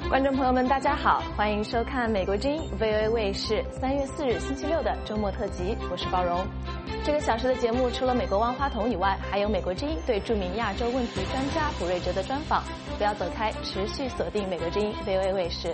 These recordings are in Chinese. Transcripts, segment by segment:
观众朋友们，大家好，欢迎收看美国之音 VOA 卫视3月4日星期六的周末特辑，我是包荣。这个小时的节目除了美国万花筒以外，还有美国之音对著名亚洲问题专家卜瑞哲的专访。不要走开，持续锁定美国之音 VOA 卫视。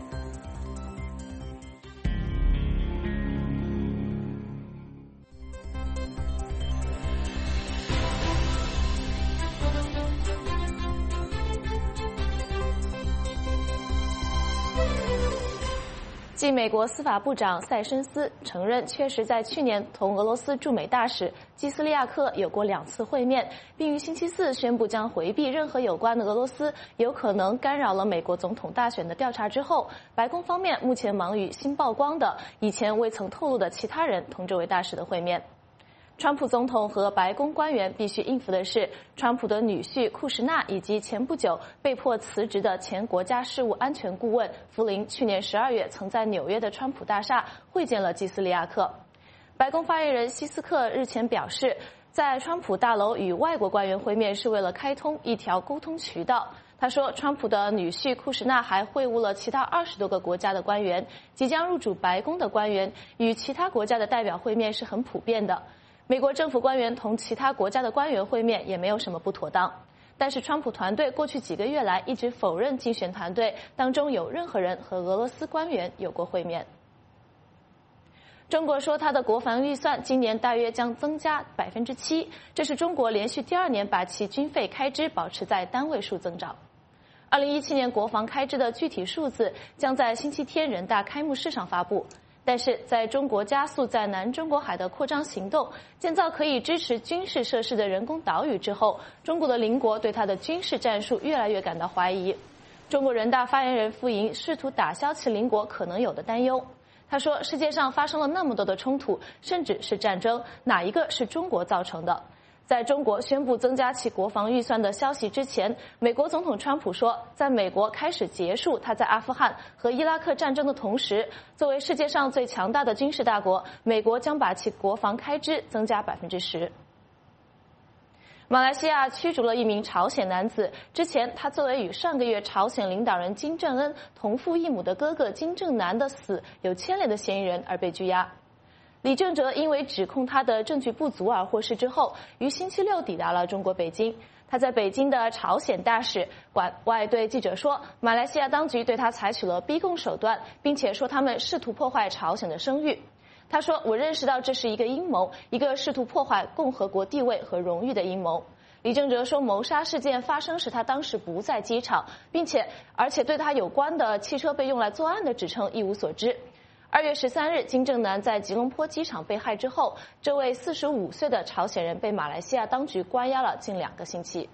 继美国司法部长塞申斯承认确实在去年同俄罗斯驻美大使基斯利亚克有过2次会面，并于星期四宣布将回避任何有关俄罗斯有可能干扰了美国总统大选的调查之后，白宫方面目前忙于新曝光的以前未曾透露的其他人同这位大使的会面。川普总统和白宫官员必须应付的是，川普的女婿库什纳以及前不久被迫辞职的前国家事务安全顾问弗林，去年12月曾在纽约的川普大厦会见了基斯利亚克。白宫发言人希斯克日前表示，在川普大楼与外国官员会面是为了开通一条沟通渠道。他说，川普的女婿库什纳还会晤了其他20多个国家的官员，即将入主白宫的官员与其他国家的代表会面是很普遍的。美国政府官员同其他国家的官员会面也没有什么不妥当，但是川普团队过去几个月来一直否认竞选团队当中有任何人和俄罗斯官员有过会面。中国说它的国防预算今年大约将增加7%，这是中国连续第2年把其军费开支保持在单位数增长。2017年国防开支的具体数字将在星期天人大开幕式上发布。但是在中国加速在南中国海的扩张行动，建造可以支持军事设施的人工岛屿之后，中国的邻国对它的军事战术越来越感到怀疑。中国人大发言人傅莹试图打消其邻国可能有的担忧。他说，世界上发生了那么多的冲突，甚至是战争，哪一个是中国造成的？在中国宣布增加其国防预算的消息之前，美国总统川普说，在美国开始结束他在阿富汗和伊拉克战争的同时，作为世界上最强大的军事大国，美国将把其国防开支增加10%。马来西亚驱逐了一名朝鲜男子，之前他作为与上个月朝鲜领导人金正恩同父异母的哥哥金正男的死有牵连的嫌疑人而被拘押。李正哲因为指控他的证据不足而获释之后，于星期六抵达了中国北京。他在北京的朝鲜大使馆外对记者说，马来西亚当局对他采取了逼供手段，并且说他们试图破坏朝鲜的声誉。他说，我认识到这是一个阴谋，一个试图破坏共和国地位和荣誉的阴谋。李正哲说，谋杀事件发生时他当时不在机场，而且对他有关的汽车被用来作案的指称一无所知。2月13日，金正男在吉隆坡机场被害之后，这位45岁的朝鲜人被马来西亚当局关押了近2个星期。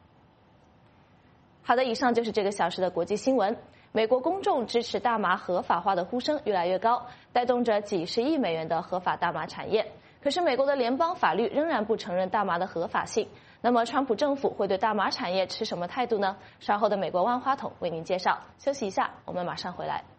好的，以上就是这个小时的国际新闻。美国公众支持大麻合法化的呼声越来越高，带动着几十亿美元的合法大麻产业。可是美国的联邦法律仍然不承认大麻的合法性。那么川普政府会对大麻产业持什么态度呢？稍后的美国万花筒为您介绍。休息一下，我们马上回来。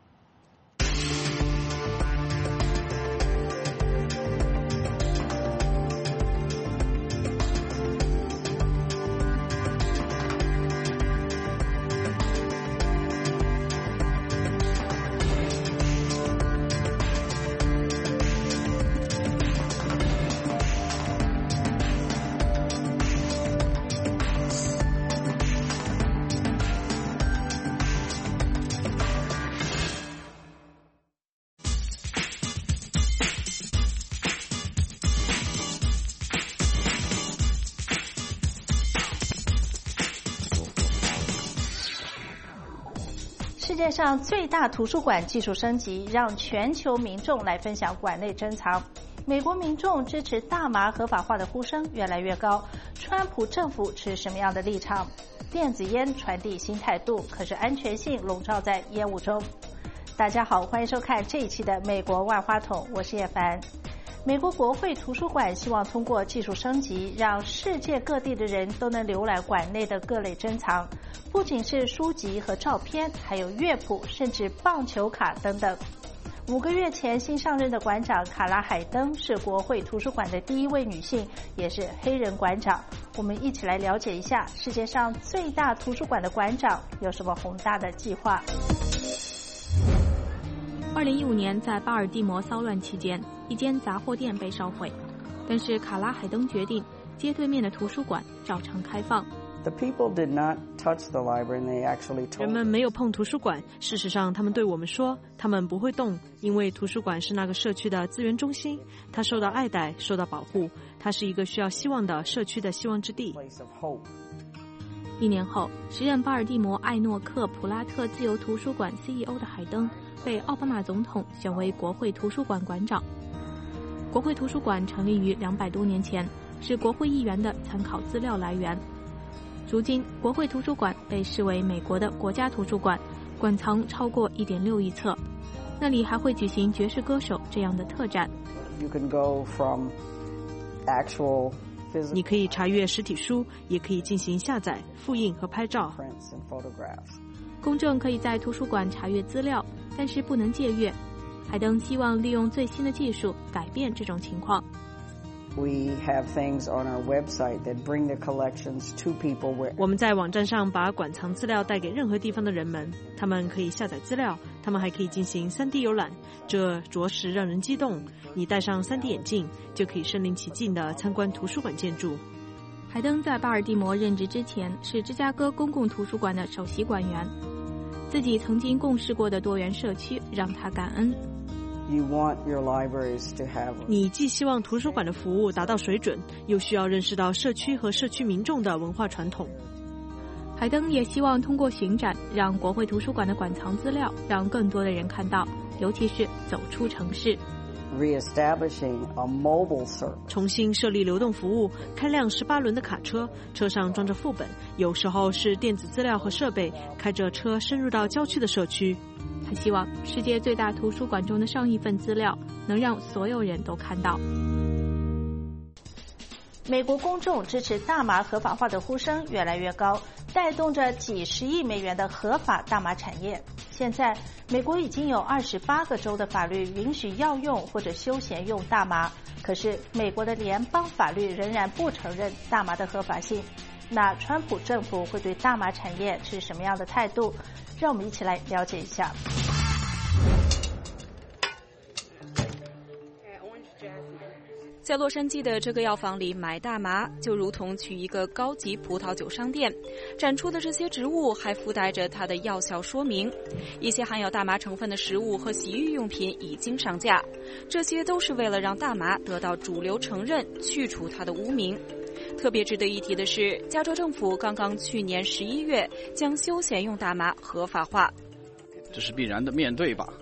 世界上最大图书馆技术升级，让全球民众来分享馆内珍藏。美国民众支持大麻合法化的呼声越来越高，川普政府持什么样的立场？电子烟传递新态度，可是安全性笼罩在烟雾中。大家好，欢迎收看这一期的美国万花筒，我是叶凡。美国国会图书馆希望通过技术升级，让世界各地的人都能浏览馆内的各类珍藏，不仅是书籍和照片，还有乐谱，甚至棒球卡等等。5个月前新上任的馆长卡拉海登是国会图书馆的第1位女性，也是黑人馆长。 我们一起来了解一下世界上最大图书馆的馆长有什么宏大的计划。 2015年，在巴尔的摩骚乱期间，一间杂货店被烧毁，但是卡拉海登决定街对面的图书馆照常开放。 人们没有碰图书馆，事实上他们对我们说他们不会动，因为图书馆是那个社区的资源中心，它受到爱戴，受到保护，它是一个需要希望的社区的希望之地。 1年后，时任巴尔的摩艾诺克普拉特自由图书馆 CEO 的海登被奥巴马总统选为国会图书馆馆长。国会图书馆成立于200多年前，是国会议员的参考资料来源。如今，国会图书馆被视为美国的国家图书馆，馆藏超过1.6亿册。那里还会举行爵士歌手这样的特展。 你可以查阅实体书，也可以进行下载、复印和拍照。 公众可以在图书馆查阅资料，但是不能借阅。海登希望利用最新的技术改变这种情况。 我们在网站上把馆藏资料带给任何地方的人们，他们可以下载资料，他们还可以进行 3D 游览，这着实让人激动。你戴上 3D 眼镜，就可以身临其境地参观图书馆建筑。 海登在巴尔的摩任职之前是芝加哥公共图书馆的首席馆员，自己曾经共事过的多元社区让他感恩。 你既希望图书馆的服务达到水准，又需要认识到社区和社区民众的文化传统。 海登也希望通过巡展，让国会图书馆的馆藏资料让更多的人看到，尤其是走出城市。 重新设立流动服务，开辆18轮的卡车，车上装着副本，有时候是电子资料和设备，开着车深入到郊区的社区。 他希望世界最大图书馆中的上亿份资料能让所有人都看到。 美国公众支持大麻合法化的呼声越来越高，带动着几十亿美元的合法大麻产业。现在，美国已经有28个州的法律允许药用或者休闲用大麻，可是美国的联邦法律仍然不承认大麻的合法性。那川普政府会对大麻产业持什么样的态度？让我们一起来了解一下。 在洛杉矶的这个药房里买大麻，就如同去一个高级葡萄酒商店，展出的这些植物还附带着它的药效说明。一些含有大麻成分的食物和洗浴用品已经上架，这些都是为了让大麻得到主流承认，去除它的污名。特别值得一提的是，加州政府刚刚去年11月将休闲用大麻合法化。 这是必然的面对吧。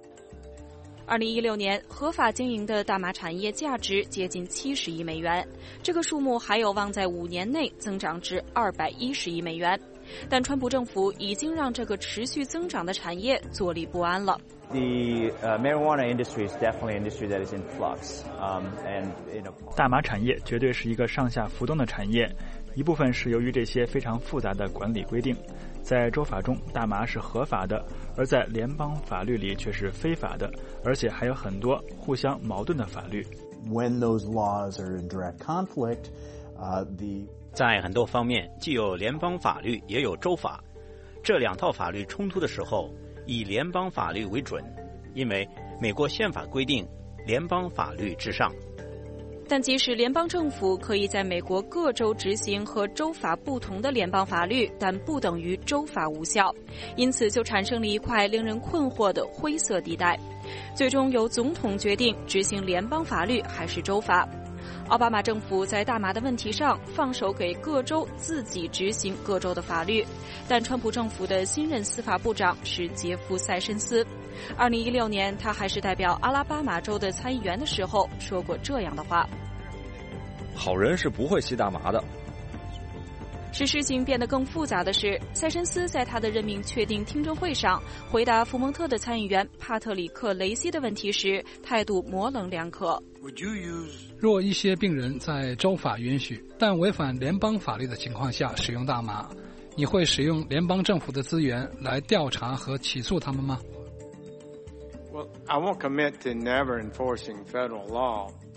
2016年，合法经营的大麻产业价值接近70亿美元，这个数目还有望在5年内增长至210亿美元。但川普政府已经让这个持续增长的产业坐立不安了。 marijuana industry is definitely an industry that is in flux. 大麻产业绝对是一个上下浮动的产业，一部分是由于这些非常复杂的管理规定。在州法中，大麻是合法的，而在联邦法律里却是非法的，而且还有很多互相矛盾的法律。 When those laws are in direct conflict, 在很多方面，既有联邦法律，也有州法。这两套法律冲突的时候，以联邦法律为准，因为美国宪法规定联邦法律至上。 但即使联邦政府可以在美国各州执行和州法不同的联邦法律，但不等于州法无效，因此就产生了一块令人困惑的灰色地带。最终由总统决定执行联邦法律还是州法。奥巴马政府在大麻的问题上放手给各州自己执行各州的法律，但川普政府的新任司法部长是杰夫·塞申斯。2016年，他还是代表阿拉巴马州的参议员的时候说过这样的话： 好人是不会吸大麻的。 使事情变得更复杂的是，塞申斯在他的任命确定听证会上回答福蒙特的参议员帕特里克·雷西的问题时，态度模棱两可。 若一些病人在州法允许但违反联邦法律的情况下使用大麻，你会使用联邦政府的资源来调查和起诉他们吗？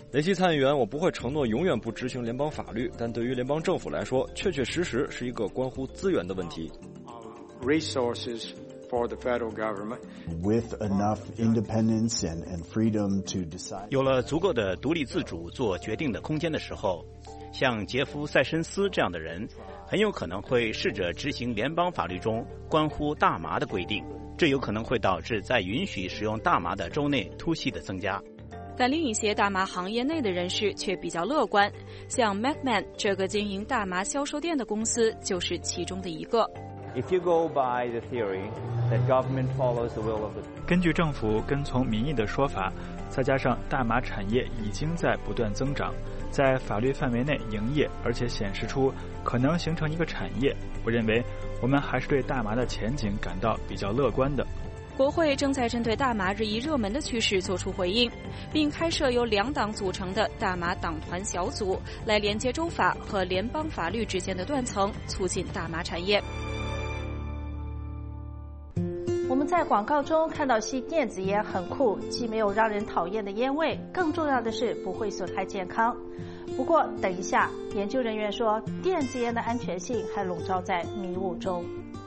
雷西参议员，我不会承诺永远不执行联邦法律，但对于联邦政府来说，确确实实是一个关乎资源的问题。 Resources for the federal government with enough independence and freedom to decide. 有了足够的独立自主做决定的空间的时候，像杰夫·塞申斯这样的人，很有可能会试着执行联邦法律中关乎大麻的规定，这有可能会导致在允许使用大麻的州内突袭的增加。 但另一些大麻行业内的人士却比较乐观，像 McMahon 这个经营大麻销售店的公司就是其中的一个。 If you go by the theory that government follows the will of the... 根据政府跟从民意的说法，再加上大麻产业已经在不断增长，在法律范围内营业，而且显示出可能形成一个产业，我认为我们还是对大麻的前景感到比较乐观的。 国会正在针对大麻日益热门的趋势做出回应，并开设由2党组成的大麻党团小组，来连接州法和联邦法律之间的断层，促进大麻产业。 我们在广告中看到吸电子烟很酷，既没有让人讨厌的烟味，更重要的是不会损害健康。不过等一下，研究人员说电子烟的安全性还笼罩在迷雾中。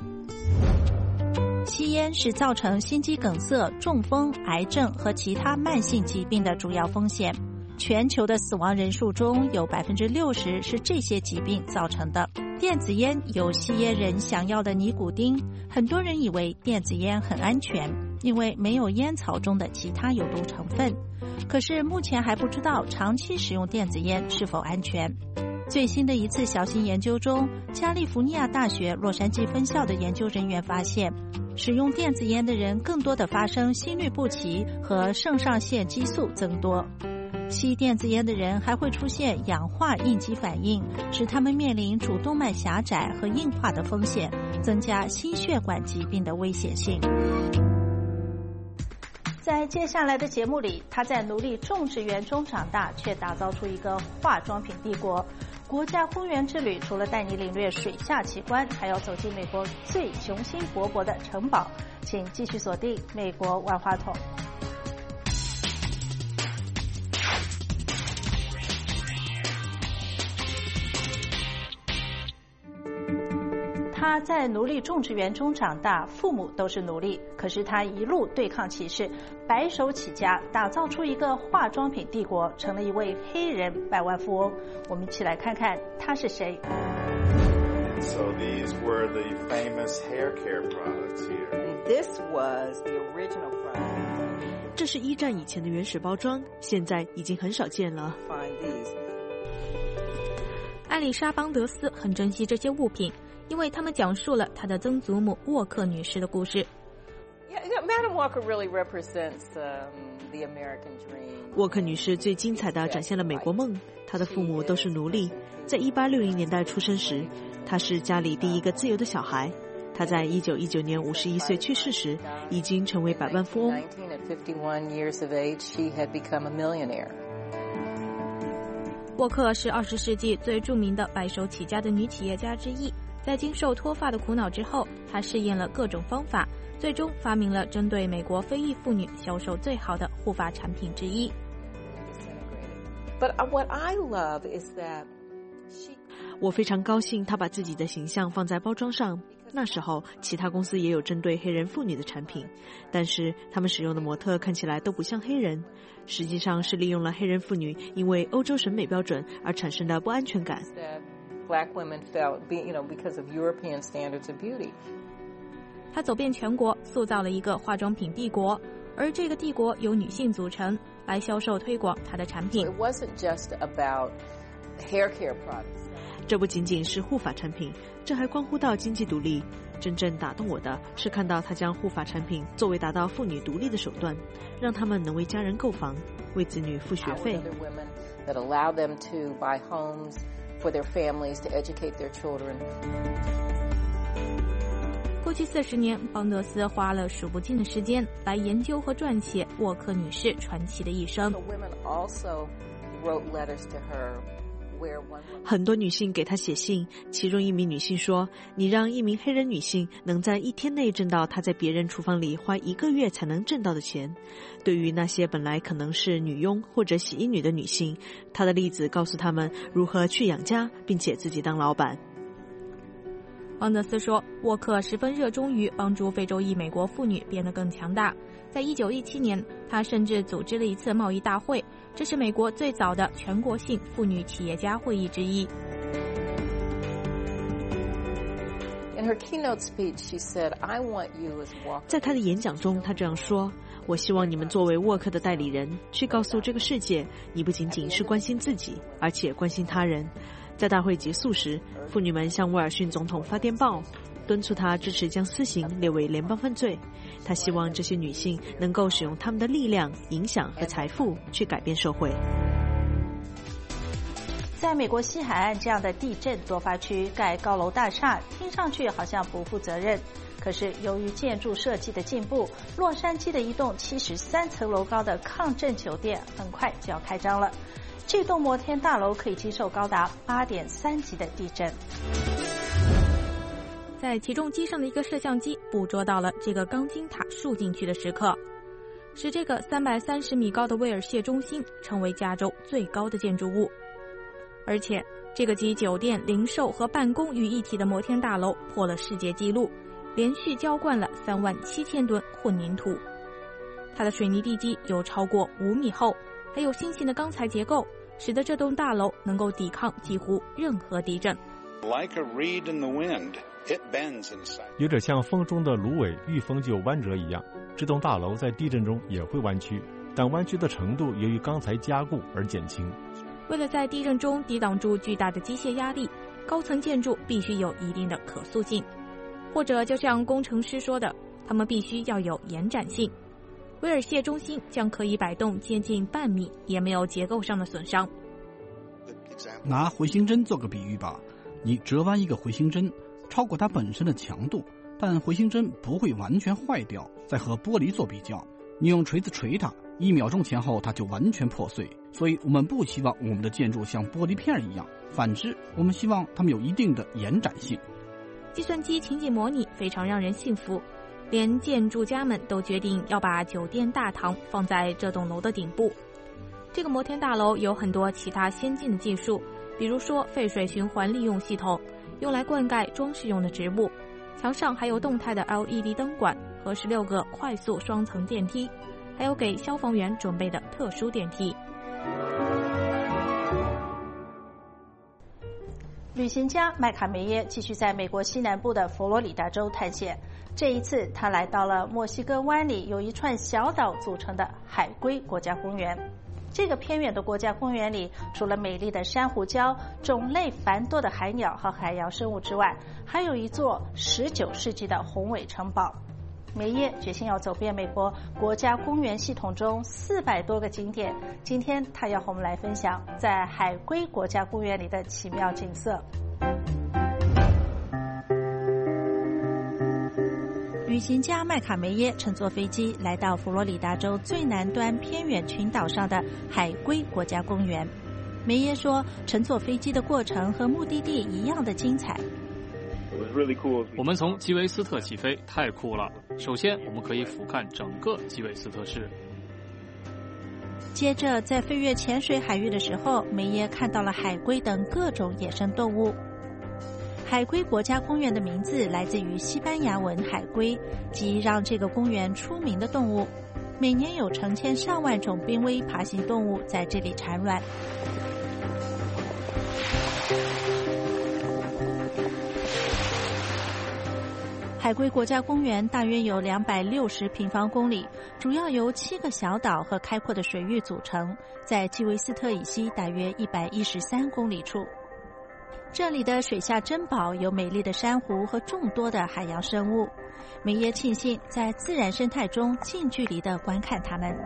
吸烟是造成心肌梗塞、中风、癌症和其他慢性疾病的主要风险。全球的死亡人数中有 60% 是这些疾病造成的。电子烟有吸烟人想要的尼古丁，很多人以为电子烟很安全，因为没有烟草中的其他有毒成分。可是目前还不知道长期使用电子烟是否安全。最新的一次小型研究中，加利福尼亚大学洛杉矶分校的研究人员发现，使用电子烟的人更多的发生心律不齐和肾上腺激素增多。吸电子烟的人还会出现氧化应激反应，使他们面临主动脉狭窄和硬化的风险，增加心血管疾病的危险性。在接下来的节目里，他在奴隶种植园中长大，却打造出一个化妆品帝国。国家公园之旅除了带你领略水下奇观，还要走进美国最雄心勃勃的城堡。请继续锁定美国万花筒。他在奴隶种植园中长大，父母都是奴隶，可是他一路对抗歧视，白手起家，打造出一个化妆品帝国，成了一位黑人百万富翁。我们一起来看看他是谁。 So these were the famous hair care products here. This was the original product. 这是1战以前的原始包装，现在已经很少见了。 艾丽莎·邦德斯很珍惜这些物品，因为他们讲述了她的曾祖母沃克女士的故事。 Madam Walker really represents the American dream. 沃克女士最精彩地展现了美国梦。她的父母都是奴隶，在1860年代出生时，她是家里第一个自由的小孩。她在1919年51岁去世时，已经成为百万富翁。沃克是20世纪最著名的白手起家的女企业家之一。在经受脱发的苦恼之后，她试验了各种方法，最终发明了针对美国非裔妇女销售最好的护发产品之一。 But what I love is that 我非常高兴她把自己的形象放在包装上。那时候其他公司也有针对黑人妇女的产品，但是他们使用的模特看起来都不像黑人，实际上是利用了黑人妇女因为欧洲审美标准而产生的不安全感。 Black women felt, because of European standards of beauty. 她走遍全国，塑造了一个化妆品帝国，而这个帝国由女性组成，来销售推广她的产品。 It wasn't just about hair care products. 这不仅仅是护发产品，这还关乎到经济独立。真正打动我的是看到她将护发产品作为达到妇女独立的手段，让她们能为家人购房，为子女付学费。 That allow them to buy homes for their families, to educate their children. 过去40年，邦德斯花了数不尽的时间来研究和撰写沃克女士传奇的一生。 Women also wrote letters to her 很多女性给他写信，其中一名女性说：“你让一名黑人女性能在1天内挣到她在别人厨房里花1个月才能挣到的钱。”对于那些本来可能是女佣或者洗衣女的女性，她的例子告诉他们如何去养家，并且自己当老板。 旺德斯说，沃克十分热衷于帮助非洲裔美国妇女变得更强大。在1917年，他甚至组织了一次贸易大会，这是美国最早的全国性妇女企业家会议之一。 在他的演讲中，他这样说：“我希望你们作为沃克的代理人，去告诉这个世界，你不仅仅是关心自己，而且关心他人。”在大会结束时，妇女们向威尔逊总统发电报，敦促他支持将私刑列为联邦犯罪。他希望这些女性能够使用她们的力量、影响和财富去改变社会。 在美国西海岸这样的地震多发区盖高楼大厦，听上去好像不负责任。可是由于建筑设计的进步，洛杉矶的一栋73层楼高的抗震酒店很快就要开张了。这栋摩天大楼可以经受高达8.3级的地震。 在起重机上的一个摄像机捕捉到了这个钢筋塔竖进去的时刻，使这个330米高的威尔谢中心成为加州最高的建筑物。而且这个集酒店、零售和办公于一体的摩天大楼破了世界纪录，连续浇灌了37000吨混凝土。它的水泥地基有超过5米厚，还有新型的钢材结构，使得这栋大楼能够抵抗几乎任何地震。 有点像风中的芦苇遇风就弯折一样，这栋大楼在地震中也会弯曲，但弯曲的程度由于钢材加固而减轻。 为了在地震中抵挡住巨大的机械压力，高层建筑必须有一定的可塑性，或者就像工程师说的，它们必须要有延展性。威尔谢中心将可以摆动接近半米，也没有结构上的损伤。 拿回形针做个比喻吧，你折弯一个回形针，超过它本身的强度，但回形针不会完全坏掉。再和玻璃做比较，你用锤子锤它，1秒钟前后它就完全破碎。所以我们不希望我们的建筑像玻璃片一样，反之，我们希望它们有一定的延展性。 计算机情景模拟非常让人信服，连建筑家们都决定要把酒店大堂放在这栋楼的顶部。这个摩天大楼有很多其他先进的技术，比如说废水循环利用系统，用来灌溉装饰用的植物，墙上还有动态的 LED 灯管和16个快速双层电梯，还有给消防员准备的特殊电梯。 旅行家麦卡梅耶继续在美国西南部的佛罗里达州探险，这一次他来到了墨西哥湾里有一串小岛组成的海龟国家公园。这个偏远的国家公园里，除了美丽的珊瑚礁、种类繁多的海鸟和海洋生物之外，还有一座19世纪的宏伟城堡。梅耶决心要走遍美国国家公园系统中400多个景点，今天他要和我们来分享在海龟国家公园里的奇妙景色。旅行家麦卡梅耶乘坐飞机来到佛罗里达州最南端偏远群岛上的海龟国家公园。梅耶说，乘坐飞机的过程和目的地一样的精彩。 我们从基韦斯特起飞，太酷了。首先，我们可以俯瞰整个基韦斯特市。 接着，在飞越浅水海域的时候，梅耶看到了海龟等各种野生动物。海龟国家公园的名字来自于西班牙文海龟，即让这个公园出名的动物。每年有成千上万种濒危爬行动物在这里产卵。海龟国家公园大约有260平方公里，主要由7个小岛和开阔的水域组成，在基韦斯特以西大约113公里处。这里的水下珍宝有美丽的珊瑚和众多的海洋生物，梅耶庆幸在自然生态中近距离地观看它们。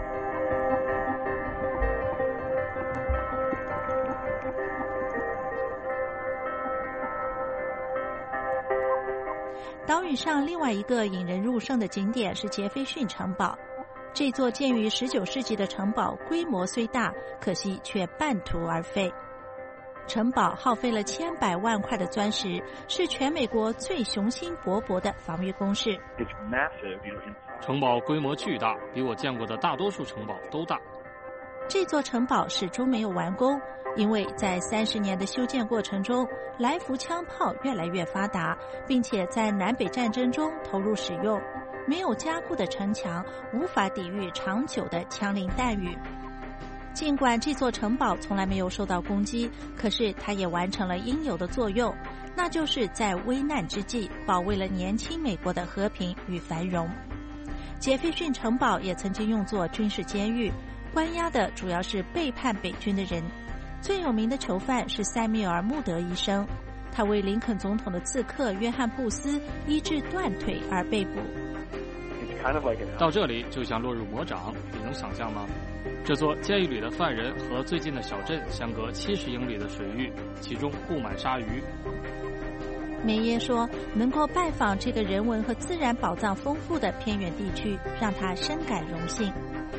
岛屿上另外一个引人入胜的景点是杰斐逊城堡。这座建于19世纪的城堡规模虽大，可惜却半途而废。 城堡耗费了千百万块的钻石，是全美国最雄心勃勃的防御工事。 城堡规模巨大，比我见过的大多数城堡都大。 这座城堡始终没有完工，因为在30年的修建过程中，来福枪炮越来越发达，并且在南北战争中投入使用。没有加固的城墙无法抵御长久的枪林弹雨。尽管这座城堡从来没有受到攻击，可是它也完成了应有的作用，那就是在危难之际保卫了年轻美国的和平与繁荣。杰斐逊城堡也曾经用作军事监狱，关押的主要是背叛北军的人。最有名的囚犯是塞缪尔·穆德医生，他为林肯总统的刺客约翰·布斯医治断腿而被捕。 到这里就像落入魔掌，你能想象吗？这座监狱里的犯人和最近的小镇相隔70英里的水域，其中布满鲨鱼。 梅耶说，能够拜访这个人文和自然宝藏丰富的偏远地区，让他深感荣幸。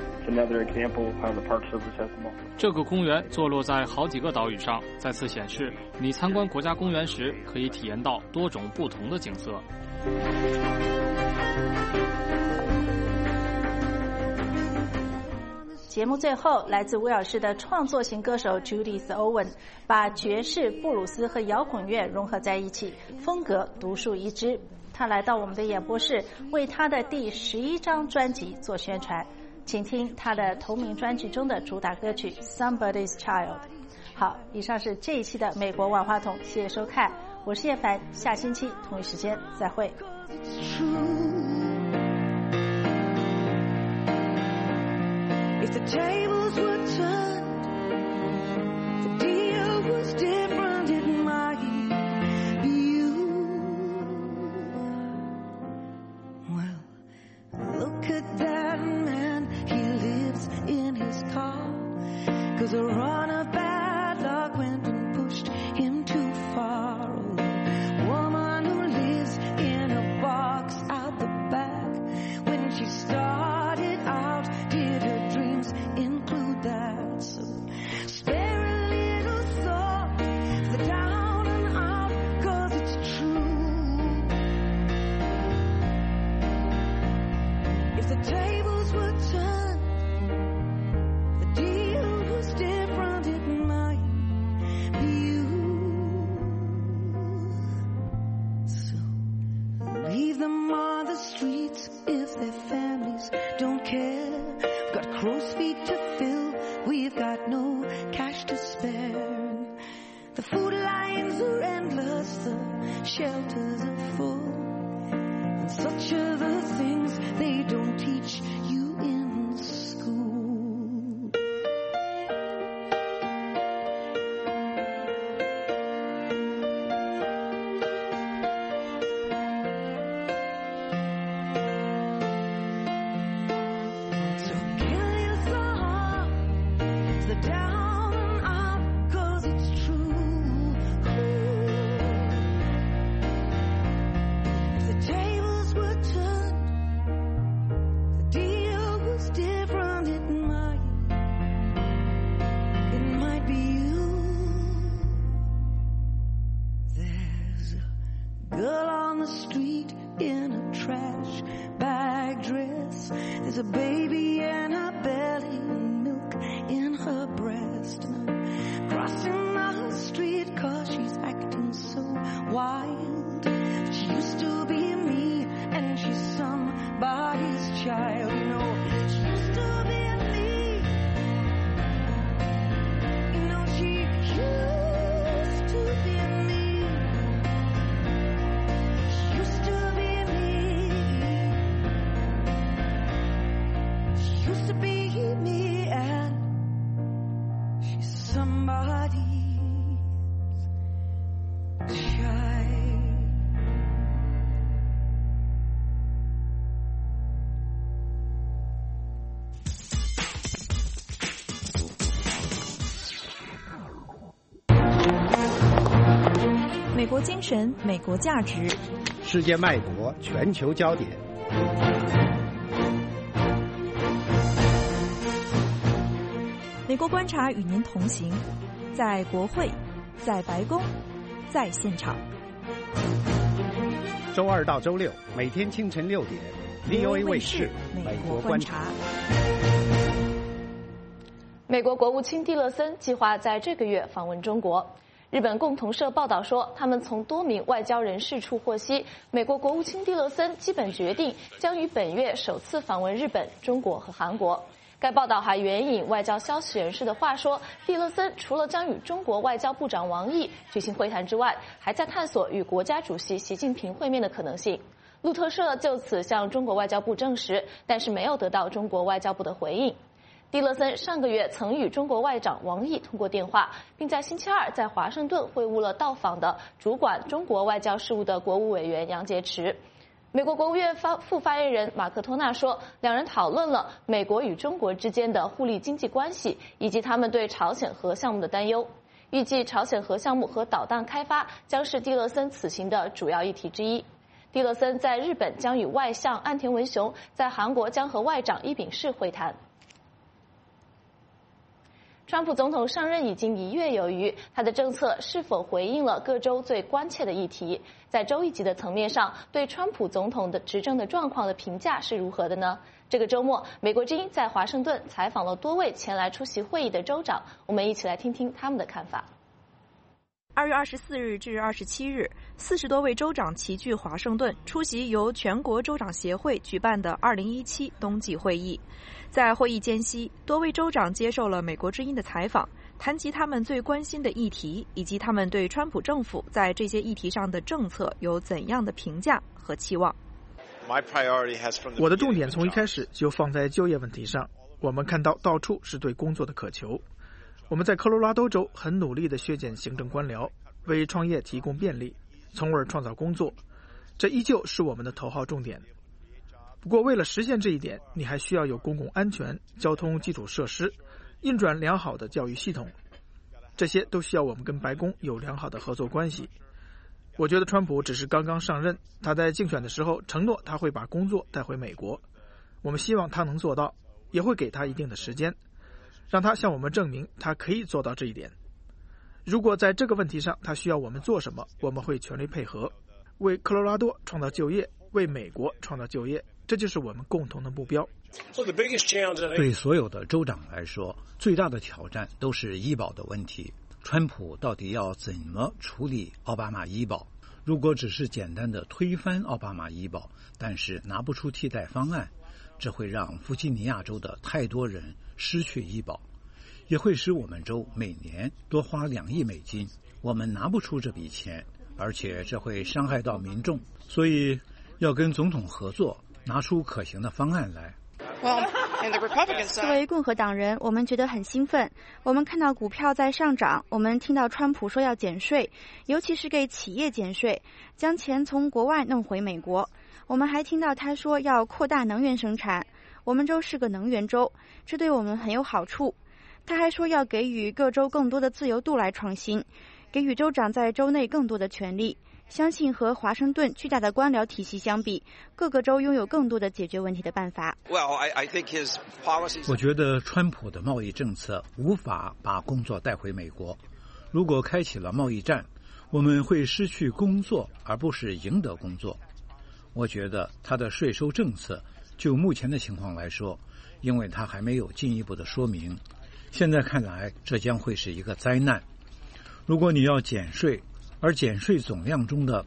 这个公园坐落在好几个岛屿上，再次显示你参观国家公园时可以体验到多种不同的景色。 节目最后，来自威尔士的创作型歌手 Judith Owen 把爵士、布鲁斯和摇滚乐融合在一起，风格独树一帜。他来到我们的演播室，为他的第11张专辑做宣传。请听他的同名专辑中的主打歌曲 Somebody's Child。 好，以上是这一期的美国万花筒，谢谢收看，我是叶凡，下星期同一时间再会。 If the tables were turned, the deal was different, it might be you. Well, look at that man, he lives in his car, 'cause a run of bad luck went and pushed him too far. A woman who lives in a box out the back, when she started out, did her dreams include that? So spare a little thought for the down and out, 'cause it's true. If the tables were turned, the deal was different, it might be you. So leave them on the streets if their families don't care. We've got crow's feet to fill, we've got no cash to spare. The food lines are endless, the shelters are full, and such are the things they don't teach you in school. So kill your thought, the down and out, 'cause it's true. If the tables were turned, the deal was different, it might be you. There's a girl on the street in a trash bag dress. There's a baby in her belly and milk in her breast. And I'm crossing the street 'cause she's acting so wild. But she used to be me and she's somebody's child. You know, she used to be me. You know, she used to be me. She used to be me. She used to be me, and she's somebody's child. 《美国精神，美国价值》， 世界脉搏，全球焦点。 美国观察与您同行，在国会、 在白宫，在现场。 周二到周六每天清晨6点 ，VOA 卫视美国观察。 美国国务卿蒂勒森计划在这个月访问中国。日本共同社报道说，他们从多名外交人士处获悉，美国国务卿蒂勒森基本决定将于本月首次访问日本、中国和韩国。该报道还援引外交消息人士的话说，蒂勒森除了将与中国外交部长王毅举行会谈之外，还在探索与国家主席习近平会面的可能性。路透社就此向中国外交部证实，但是没有得到中国外交部的回应。蒂勒森上个月曾与中国外长王毅通过电话，并在星期二在华盛顿会晤了到访的主管中国外交事务的国务委员杨洁篪。美国国务院副发言人马克托纳说，两人讨论了美国与中国之间的互利经济关系，以及他们对朝鲜核项目的担忧。预计朝鲜核项目和导弹开发将是蒂勒森此行的主要议题之一。蒂勒森在日本将与外相岸田文雄，在韩国将和外长伊秉释会谈。川普总统上任已经1月有余，他的政策是否回应了各州最关切的议题？在州一级的层面上，对川普总统的执政的状况的评价是如何的呢？这个周末，美国之音在华盛顿采访了多位前来出席会议的州长，我们一起来听听他们的看法。 2月24日至27日，40多位州长齐聚华盛顿，出席由全国州长协会举办的2017冬季会议。在会议间隙，多位州长接受了美国之音的采访，谈及他们最关心的议题，以及他们对川普政府在这些议题上的政策有怎样的评价和期望。 我的重点从一开始就放在就业问题上。我们看到到处是对工作的渴求。我们在科罗拉多州很努力地削减行政官僚，为创业提供便利，从而创造工作。这依旧是我们的头号重点。不过，为了实现这一点，你还需要有公共安全、交通基础设施、运转良好的教育系统，这些都需要我们跟白宫有良好的合作关系。我觉得川普只是刚刚上任，他在竞选的时候承诺他会把工作带回美国，我们希望他能做到，也会给他一定的时间，让他向我们证明他可以做到这一点。如果在这个问题上他需要我们做什么，我们会全力配合，为科罗拉多创造就业，为美国创造就业，这就是我们共同的目标。 对所有的州长来说，最大的挑战都是医保的问题。川普到底要怎么处理奥巴马医保？如果只是简单的推翻奥巴马医保，但是拿不出替代方案，这会让弗吉尼亚州的太多人失去医保，也会使我们州每年多花2亿美金。我们拿不出这笔钱，而且这会伤害到民众，所以要跟总统合作，拿出可行的方案来。 作为共和党人，我们觉得很兴奋。我们看到股票在上涨，我们听到川普说要减税，尤其是给企业减税，将钱从国外弄回美国。我们还听到他说要扩大能源生产，我们州是个能源州，这对我们很有好处。他还说要给予各州更多的自由度来创新，给予州长在州内更多的权利。相信和华盛顿巨大的官僚体系相比，各个州拥有更多的解决问题的办法。 我觉得川普的贸易政策无法把工作带回美国。如果开启了贸易战，我们会失去工作，而不是赢得工作。我觉得他的税收政策，就目前的情况来说，因为他还没有进一步的说明，现在看来这将会是一个灾难。如果你要减税，而减税总量中的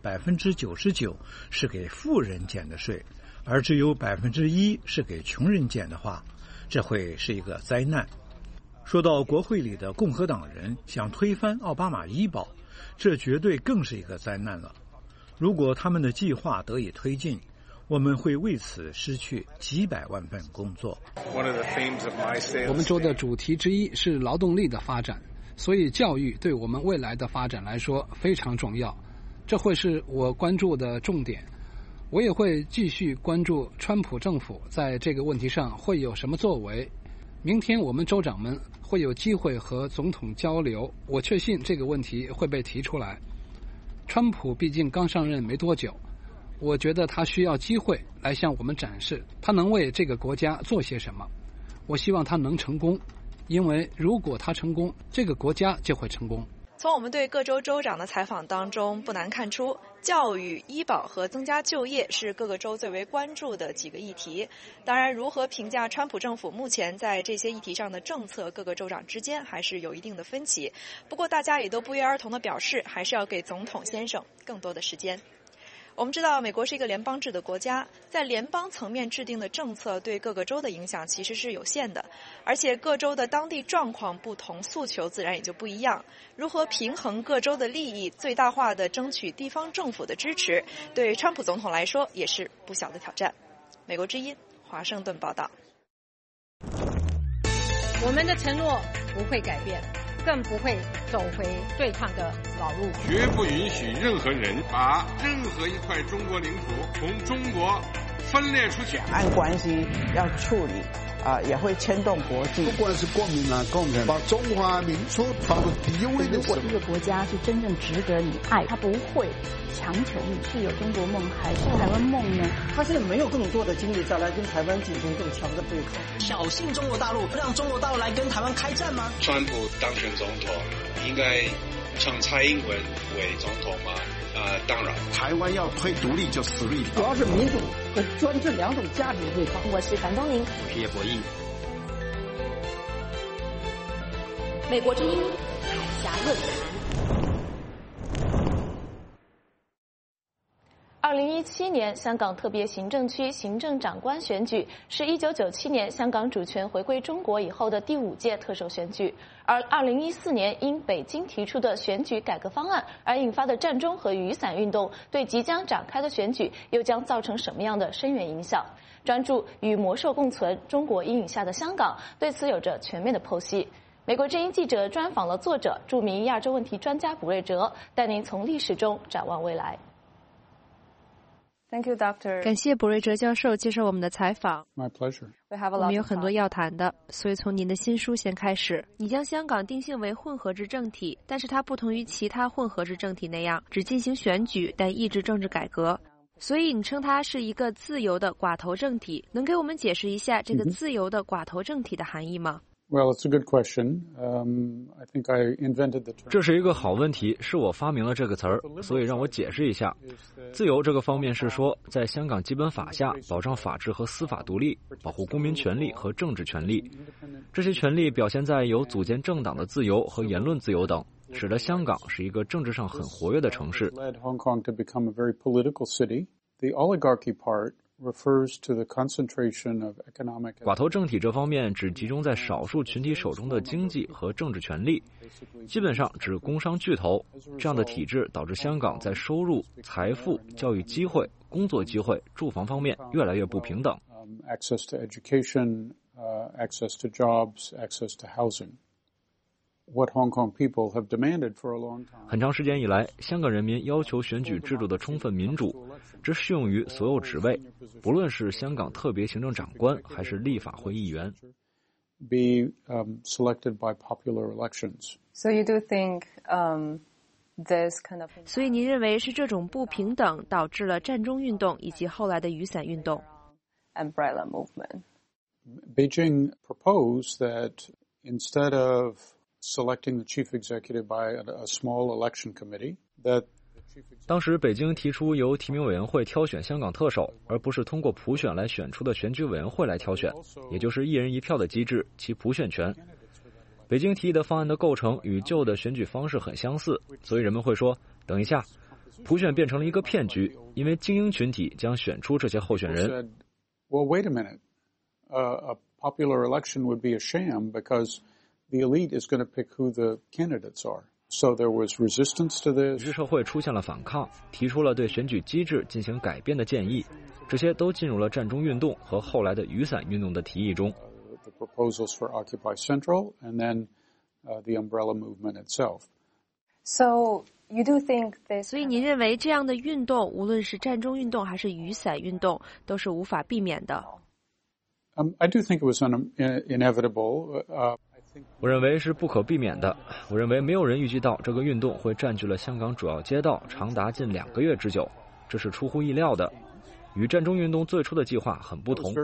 99%是给富人减的税，而只有1%是给穷人减的话，这会是一个灾难。说到国会里的共和党人想推翻奥巴马医保，这绝对更是一个灾难了。如果他们的计划得以推进，我们会为此失去几百万份工作。 我们州的主题之一是劳动力的发展，所以教育对我们未来的发展来说非常重要，这会是我关注的重点。我也会继续关注川普政府在这个问题上会有什么作为。明天我们州长们会有机会和总统交流，我确信这个问题会被提出来。川普毕竟刚上任没多久，我觉得他需要机会来向我们展示他能为这个国家做些什么。我希望他能成功，因为如果他成功，这个国家就会成功。 从我们对各州州长的采访当中，不难看出，教育、医保和增加就业是各个州最为关注的几个议题。当然，如何评价川普政府目前在这些议题上的政策，各个州长之间还是有一定的分歧。不过，大家也都不约而同地表示，还是要给总统先生更多的时间。我们知道，美国是一个联邦制的国家，在联邦层面制定的政策对各个州的影响其实是有限的，而且各州的当地状况不同，诉求自然也就不一样。如何平衡各州的利益，最大化的争取地方政府的支持，对川普总统来说也是不小的挑战。美国之音华盛顿报道。 我们的承诺不会改变，更不会走回对抗的老路， 绝不允许任何人把任何一块中国领土从中国分裂出去。 两岸关系要处理也会牵动国际。 不管是国民啊、共产，把中华民族放到第一位的时候。 如果这个国家是真正值得你爱，他不会强求你是有中国梦还是台湾梦呢？ 他现在没有更多的精力再来跟台湾进行更强的对抗。 挑衅中国大陆，让中国大陆来跟台湾开战吗？ 川普当选总统，应该让蔡英文为总统吗？当然。 台湾要推独立就死路一条。 主要是民主和专制两种价值对抗。 我是樊东宁， 我是叶博弈。 美国之音海峡论坛。2017年香港特别行政区行政长官选举是1997年香港主权回归中国以后的第5届特首选举，而2014年因北京提出的选举改革方案而引发的战中和雨伞运动，对即将展开的选举又将造成什么样的深远影响？专注与魔兽共存中国阴影下的香港对此有着全面的剖析。美国之音记者专访了作者、著名亚洲问题专家卜瑞哲，带您从历史中展望未来。 Thank you, Doctor. 感谢卜瑞哲教授接受我们的采访。 My pleasure. 我们有很多要谈的，所以从您的新书先开始。你将香港定性为混合制政体，但是它不同于其他混合制政体那样只进行选举，但抑制政治改革。所以你称它是一个自由的寡头政体，能给我们解释一下这个自由的寡头政体的含义吗？ Well, it's a good question. I think I invented the term. 这是一个好问题，是我发明了这个词儿，所以让我解释一下。自由这个方面是说，在香港基本法下保障法治和司法独立，保护公民权利和政治权利。这些权利表现在有组建政党的自由和言论自由等，使得香港是一个政治上很活跃的城市。 Led Hong Kong to become a very political city. The oligarchy part refers to the concentration of economic. 寡头政体这方面只集中在少数群体手中的经济和政治权利，基本上指工商巨头。这样的体制导致香港在收入、财富、教育机会、工作机会、住房方面越来越不平等。 Access to education, access to jobs, access to housing. What Hong Kong people have demanded for a long time. 很长时间以来，香港人民要求选举制度的充分民主，这适用于所有职位，不论是香港特别行政长官还是立法会议员。 Be selected by popular elections. So you do think this kind of. 所以您认为是这种不平等导致了战中运动以及后来的雨伞运动 ？Umbrella movement. Beijing proposed that instead of selecting the chief executive by a small election committee, that 当时北京提出由提名委员会挑选香港特首，而不是通过普选来选出的选举委员会来挑选，也就是一人一票的机制，其普选权。北京提议的方案的构成与旧的选举方式很相似，所以人们会说，等一下，普选变成了一个骗局，因为精英群体将选出这些候选人。 Well, wait a minute. A popular election would be a sham because the elite is going to pick who the candidates are. So there was resistance to this. 于是社会出现了反抗，提出了对选举机制进行改变的建议，这些都进入了战中运动和后来的雨伞运动的提议中。 The proposals for Occupy Central and then the Umbrella movement itself. So you do think this. 所以您认为这样的运动，无论是战中运动还是雨伞运动，都是无法避免的。 I do think it was inevitable. 我认为是不可避免的。我认为没有人预计到这个运动会占据了香港主要街道长达近2个月之久，这是出乎意料的，与战中运动最初的计划很不同。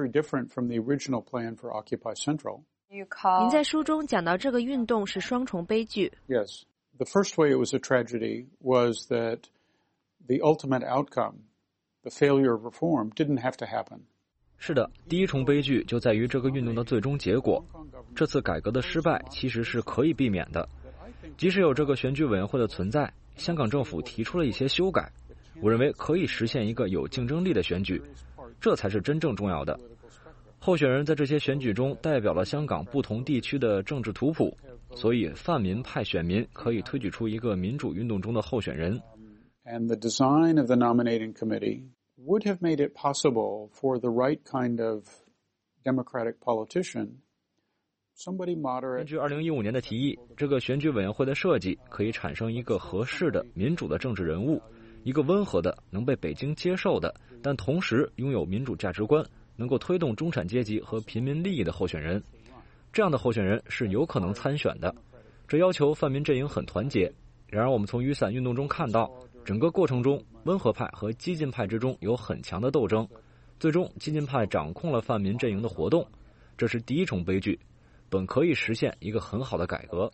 您在书中讲到这个运动是双重悲剧。 Yes, The first way it was a tragedy was that the ultimate outcome, the failure of reform, didn't have to happen. 是的，第一重悲剧就在于这个运动的最终结果。这次改革的失败其实是可以避免的，即使有这个选举委员会的存在，香港政府提出了一些修改，我认为可以实现一个有竞争力的选举，这才是真正重要的。候选人在这些选举中代表了香港不同地区的政治图谱，所以泛民派选民可以推举出一个民主运动中的候选人。 And the design of the nominating committee would have made it possible for the right kind of democratic politician, somebody moderate. 根据2015年的提议，这个选举委员会的设计可以产生一个合适的民主的政治人物，一个温和的、能被北京接受的，但同时拥有民主价值观，能够推动中产阶级和平民利益的候选人。这样的候选人是有可能参选的，这要求泛民阵营很团结。然而我们从雨伞运动中看到，整个过程中温和派和激进派之中有很强的斗争，最终激进派掌控了泛民阵营的活动，这是第一重悲剧，本可以实现一个很好的改革。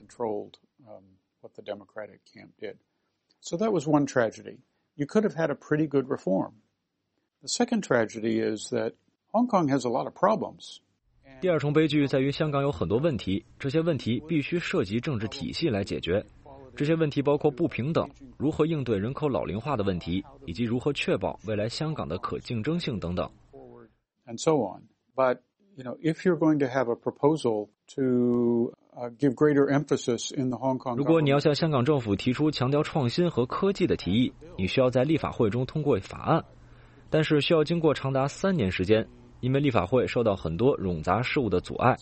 So that was one tragedy. You could have had a pretty good reform. The second tragedy is that Hong Kong has a lot of problems. 第二重悲剧在于香港有很多问题，这些问题必须涉及政治体系来解决。这些问题包括不平等、如何应对人口老龄化的问题，以及如何确保未来香港的可竞争性等等。 And so on. But, if you're going to have a proposal to give greater emphasis in the Hong Kong 如果你要向香港政府提出强调创新和科技的提议，你需要在立法会中通过法案，但是需要经过长达3年时间，因为立法会受到很多冗杂事务的阻碍。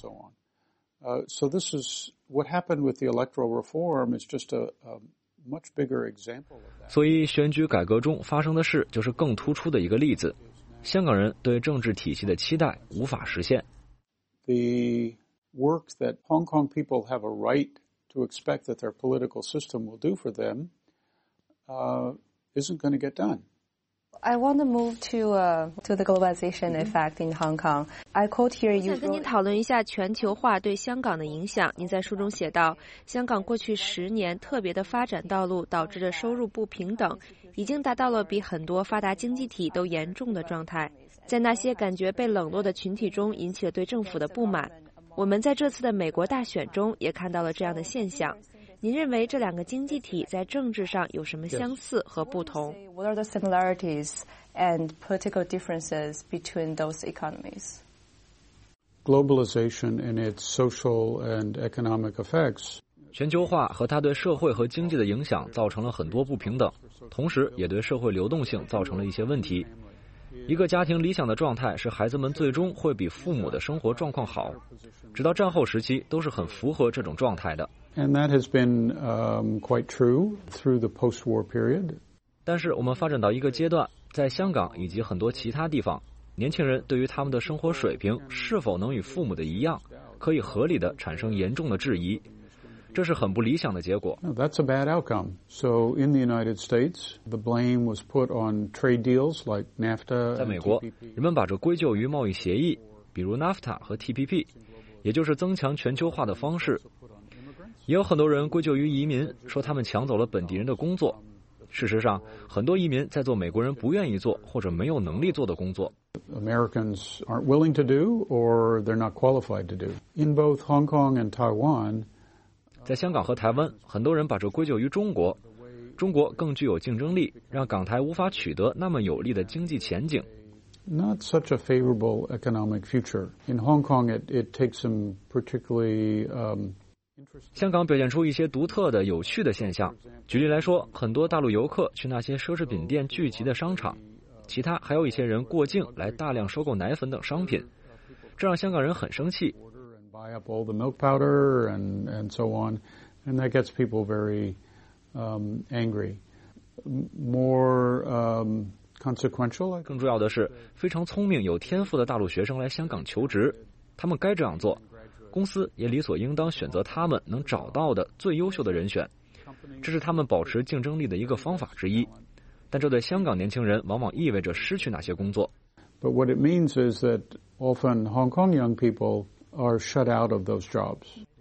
So this is what happened with the electoral reform is just a much bigger example of that. 所以选举改革中发生的事就是更突出的一个例子。香港人对政治体系的期待无法实现。 The work that Hong Kong people have a right to expect that their political system will do for them isn't going to get done. I want to move to the globalization effect in Hong Kong. I quote here you. 想跟您讨论一下全球化对香港的影响。您在书中写道，香港过去10年特别的发展道路导致的收入不平等，已经达到了比很多发达经济体都严重的状态。在那些感觉被冷落的群体中，引起了对政府的不满。我们在这次的美国大选中也看到了这样的现象。您认为这两个经济体在政治上有什么相似和不同？ What are the similarities and political differences between those economies? Globalization and its social and economic effects. 全球化和它对社会和经济的影响造成了很多不平等，同时也对社会流动性造成了一些问题。一个家庭理想的状态是孩子们最终会比父母的生活状况好，直到战后时期都是很符合这种状态的。 And that has been quite true through the post-war period. 但是我们发展到一个阶段，在香港以及很多其他地方，年轻人对于他们的生活水平是否能与父母的一样，可以合理的产生严重的质疑，这是很不理想的结果。 No, that's a bad outcome. So in the United States, the blame was put on trade deals like NAFTA. 在美国，人们把这归咎于贸易协议，比如 NAFTA 和 TPP， 也就是增强全球化的方式。也有很多人归咎于移民，说他们抢走了本地人的工作。事实上，很多移民在做美国人不愿意做或者没有能力做的工作。 Americans aren't willing to do or they're not qualified to do. In both Hong Kong and Taiwan, 在香港和台湾，很多人把这归咎于中国。中国更具有竞争力，让港台无法取得那么有利的经济前景。 Not such a favorable economic future. In Hong Kong, it takes some particularly 香港表现出一些独特的有趣的现象，举例来说，很多大陆游客去那些奢侈品店聚集的商场，其他还有一些人过境来大量收购奶粉等商品，这让香港人很生气。 buy up all the milk powder and so on, and that gets people very angry. More consequential. 更重要的是，非常聪明有天赋的大陆学生来香港求职，他们该这样做。公司也理所应当选择他们能找到的最优秀的人选，这是他们保持竞争力的一个方法之一。但这对香港年轻人往往意味着失去那些工作。 But what it means is that often Hong Kong young people are shut out of those jobs.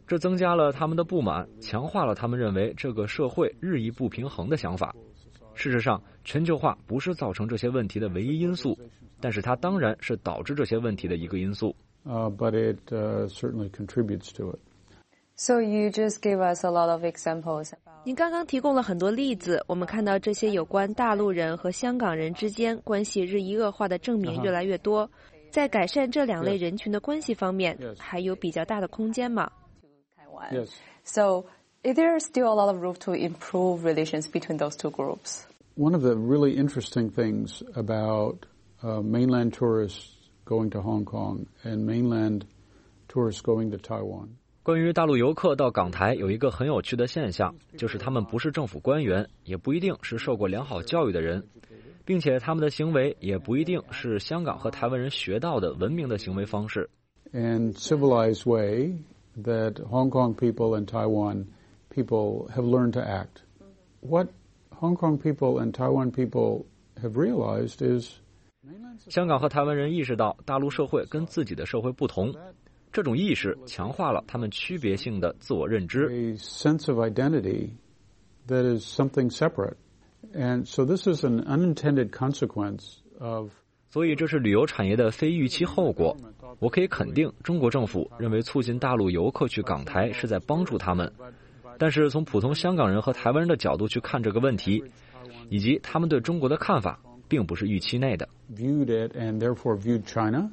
这增加了他们的不满，强化了他们认为这个社会日益不平衡的想法。事实上，全球化不是造成这些问题的唯一因素，但是它当然是导致这些问题的一个因素。 But it certainly contributes to it. So you just gave us a lot of examples. 您刚刚提供了很多例子，我们看到这些有关大陆人和香港人之间关系日益恶化的证明越来越多。在改善这两类人群的关系方面，还有比较大的空间吗？ Yes. So is there still a lot of room to improve relations between those two groups? One of the really interesting things about mainland tourists going to Hong Kong and mainland tourists going to Taiwan. 关于大陆游客到港台有一个很有趣的现象，就是他们不是政府官员，也不一定是受过良好教育的人，并且他们的行为也不一定是香港和台湾人学到的文明的行为方式。 And civilized way that Hong Kong people and Taiwan people have learned to act. What Hong Kong people and Taiwan people have realized is 香港和台湾人意识到大陆社会跟自己的社会不同，这种意识强化了他们区别性的自我认知。 A sense of identity that is something separate. And so this is an unintended consequence of 所以这是旅游产业的非预期后果。我可以肯定，中国政府认为促进大陆游客去港台是在帮助他们，但是从普通香港人和台湾人的角度去看这个问题，以及他们对中国的看法，并不是预期内的。 Viewed it and therefore viewed China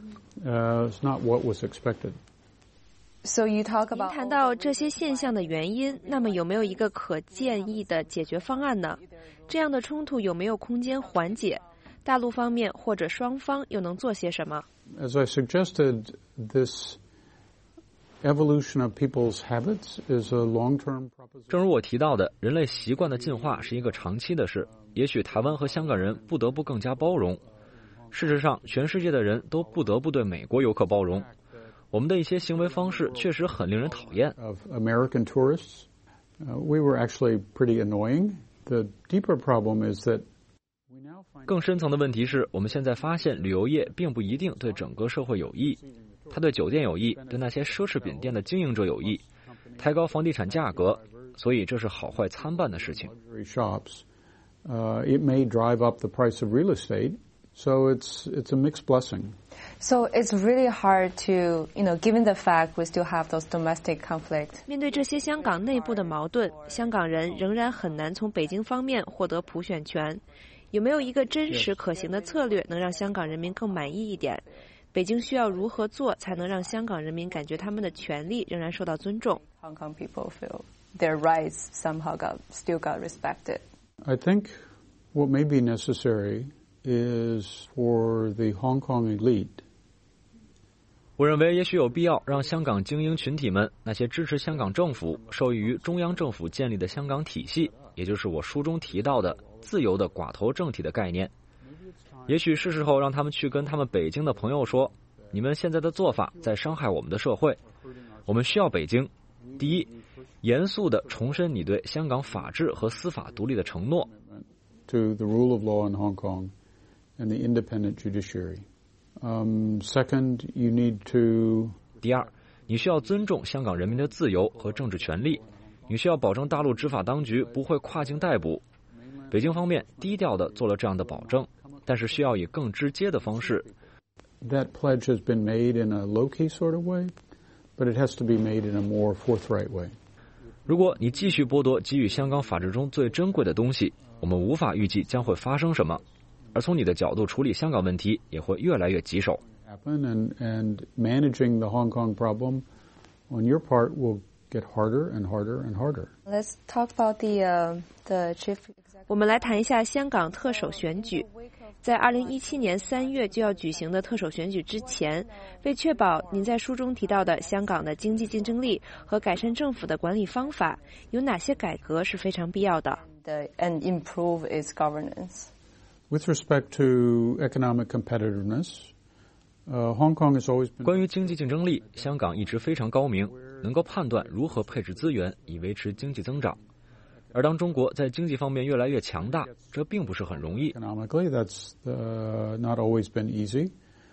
is not what was expected. So you talk about 您谈到这些现象的原因，那么有没有一个可建议的解决方案呢？这样的冲突有没有空间缓解？大陆方面或者双方又能做些什么？ As I suggested, this evolution of people's habits is a long-term proposition. 正如我提到的，人类习惯的进化是一个长期的事。也许台湾和香港人不得不更加包容。事实上，全世界的人都不得不对美国游客包容。我们的一些行为方式确实很令人讨厌。 Of American tourists, we were actually pretty annoying. The deeper problem is that 更深层的问题是，我们现在发现旅游业并不一定对整个社会有益，它对酒店有益，对那些奢侈品店的经营者有益，抬高房地产价格，所以这是好坏参半的事情。 It may drive up the price of real estate, so it's a mixed blessing. So it's really hard to, given the fact we still have those domestic conflicts. 面对这些香港内部的矛盾，香港人仍然很难从北京方面获得普选权。有没有一个真实可行的策略能让香港人民更满意一点？北京需要如何做才能让香港人民感觉他们的权利仍然受到尊重？ Hong Kong people feel their rights somehow still got respected. I think what may be necessary is for the Hong Kong elite. 我认为也许有必要让香港精英群体们，那些支持香港政府、受益于中央政府建立的香港体系，也就是我书中提到的自由的寡头政体的概念。也许是时候让他们去跟他们北京的朋友说，你们现在的做法在伤害我们的社会，我们需要北京。第一，严肃地重申你对香港法治和司法独立的承诺。 To the rule of law in Hong Kong and the independent judiciary. Second, you need to 第二，你需要尊重香港人民的自由和政治权利，你需要保证大陆执法当局不会跨境逮捕。北京方面低调地做了这样的保证，但是需要以更直接的方式。 That pledge has been made in a low-key sort of way, but it has to be made in a more forthright way. 如果你继续剥夺给予香港法治中最珍贵的东西，我们无法预计将会发生什么。而从你的角度处理香港问题也会越来越棘手。 And managing the Hong Kong problem on your part will get harder and harder and harder. Let's talk about the chief. 我们来谈一下香港特首选举。在2017年3月就要举行的特首选举之前，为确保您在书中提到的香港的经济竞争力和改善政府的管理方法，有哪些改革是非常必要的？ And improve its governance. With respect to economic competitiveness, Hong Kong has always been 关于经济竞争力，香港一直非常高明，能够判断如何配置资源以维持经济增长。而当中国在经济方面越来越强大，这并不是很容易。 Economically, that's not always been easy.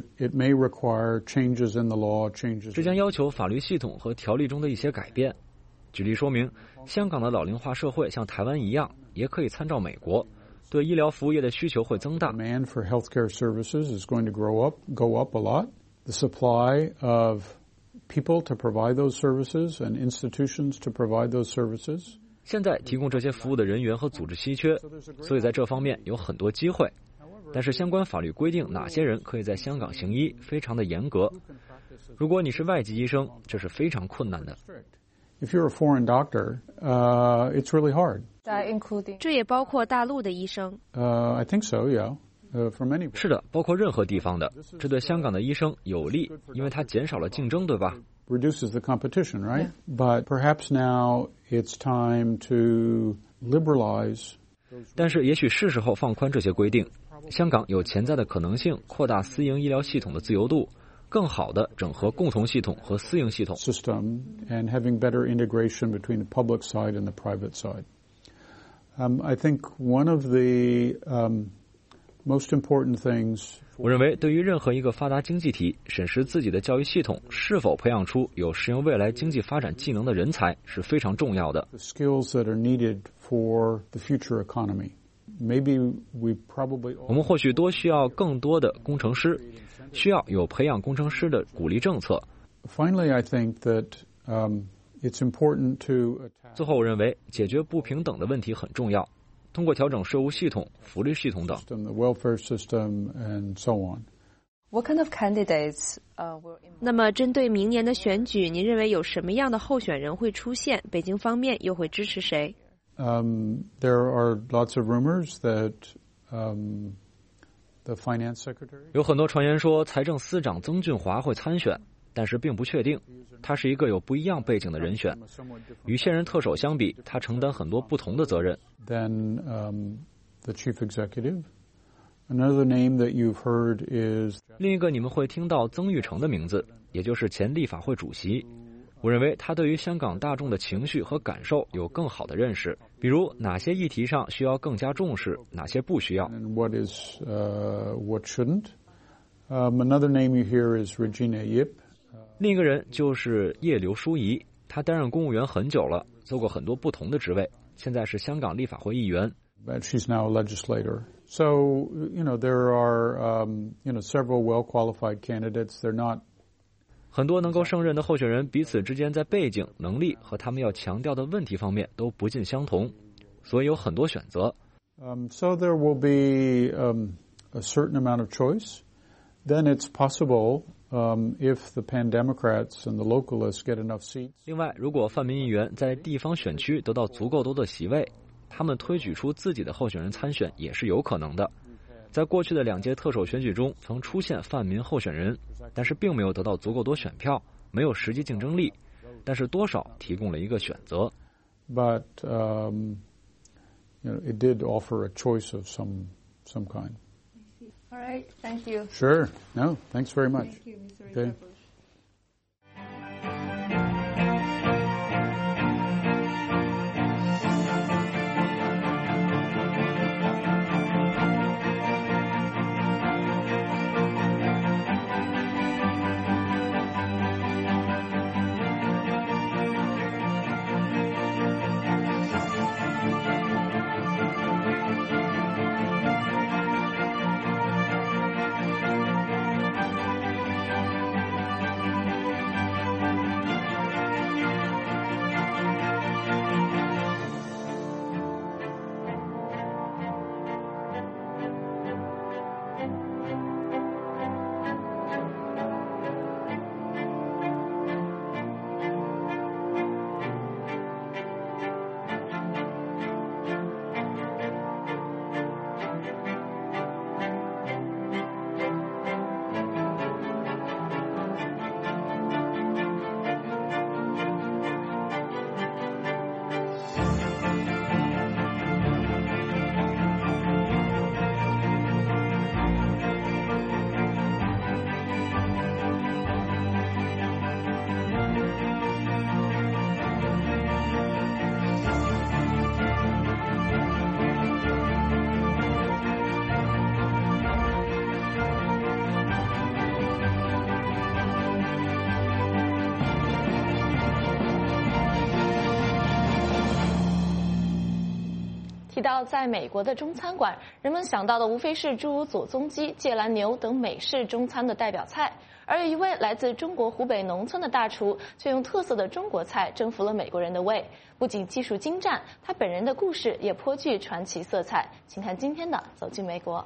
It may require changes in the law, changes. 这将要求法律系统和条例中的一些改变。举例说明，香港的老龄化社会像台湾一样，也可以参照美国，对医疗服务业的需求会增大。 Demand for healthcare services is going to go up a lot. The supply of people to provide those services and institutions to provide those services. 现在提供这些服务的人员和组织稀缺，所以在这方面有很多机会。但是相关法律规定哪些人可以在香港行医非常的严格。如果你是外籍医生，这是非常困难的。 If you're a foreign doctor, it's really hard. 这也包括大陆的医生。 I think so, yeah. For many. 是的，包括任何地方的。这对香港的医生有利，因为它减少了竞争，对吧？ Reduces the competition, right? But perhaps now it's time to liberalize. 但是也许是时候放宽这些规定。香港有潜在的可能性扩大私营医疗系统的自由度，更好的整合共同系统和私营系统。 System and having better integration between the public side and the private side. I think one of the most important things. 我认为，对于任何一个发达经济体，审视自己的教育系统是否培养出有适应未来经济发展技能的人才是非常重要的。 The skills that are needed for the future economy. Maybe we probably. 我们或许多需要更多的工程师，需要有培养工程师的鼓励政策。 Finally, I think that it's important to. 最后，我认为解决不平等的问题很重要。通过调整税务系统、福利系统等。 The welfare system and so on. What kind of candidates? 那么，针对明年的选举，您认为有什么样的候选人会出现？北京方面又会支持谁 ？There are lots of rumors that the finance secretary. 有很多传言说财政司长曾俊华会参选，但是并不确定。他是一个有不一样背景的人选，与现任特首相比，他承担很多不同的责任。 Then the chief executive. Another name that you've heard is. 另一个你们会听到曾钰成的名字，也就是前立法会主席。我认为他对于香港大众的情绪和感受有更好的认识，比如哪些议题上需要更加重视，哪些不需要。 And what shouldn't? Another name you hear is Regina Yip. 另一个人就是叶刘淑仪，她担任公务员很久了，做过很多不同的职位，现在是香港立法会议员。 But she's now a legislator. So, there are, several well-qualified candidates. They're not. 很多能够胜任的候选人彼此之间在背景、能力和他们要强调的问题方面都不尽相同，所以有很多选择。 So there will be a certain amount of choice. Then it's possible. If the Pan-Democrats and the localists get enough seats. 另外，如果泛民议员在地方选区得到足够多的席位，他们推举出自己的候选人参选也是有可能的。在过去的2届特首选举中，曾出现泛民候选人，但是并没有得到足够多选票，没有实际竞争力，但是多少提供了一个选择。 But it did offer a choice of some kind. All right, thank you. Sure. No, thanks very much. Thank you, Mr. Okay. Bush. 到在美国的中餐馆，人们想到的无非是诸如左宗基、芥蓝牛等美式中餐的代表菜。而有一位来自中国湖北农村的大厨，却用特色的中国菜征服了美国人的胃。不仅技术精湛，他本人的故事也颇具传奇色彩。请看今天的《走进美国》。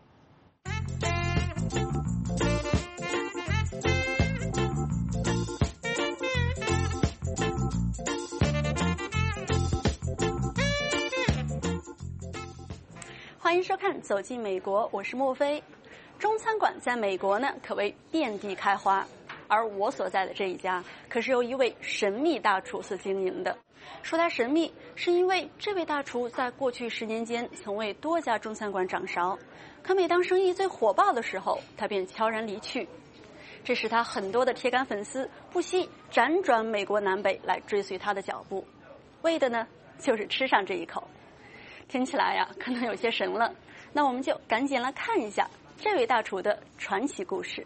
欢迎收看《走进美国》，我是莫非。中餐馆在美国呢，可谓遍地开花，而我所在的这一家，可是由一位神秘大厨所经营的。说他神秘，是因为这位大厨在过去10年间，曾为多家中餐馆掌勺，可每当生意最火爆的时候，他便悄然离去。这使他很多的铁杆粉丝不惜辗转美国南北来追随他的脚步，为的呢，就是吃上这一口。听起来呀，可能有些神了，那我们就赶紧来看一下这位大厨的传奇故事。